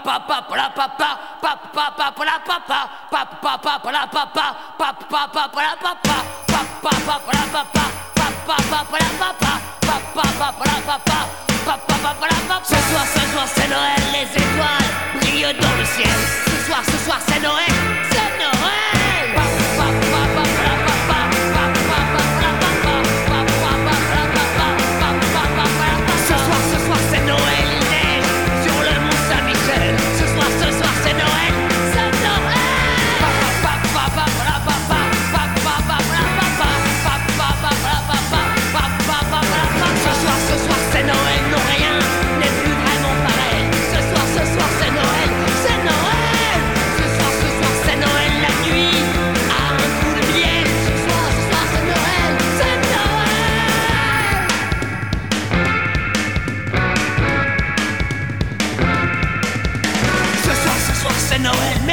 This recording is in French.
Ce soir c'est Noël, les étoiles brillent dans le ciel. Ce soir c'est Noël, c'est Noël. Ce soir c'est Noël, il neige sur le mont Saint-Michel. Ce soir c'est Noël, c'est Noël. Ce soir c'est Noël, non rien n'est plus vraiment pareil. Ce soir c'est Noël, c'est Noël. Ce soir c'est Noël, la nuit a un coup de miel. Ce soir c'est Noël, c'est Noël. Ce soir c'est Noël.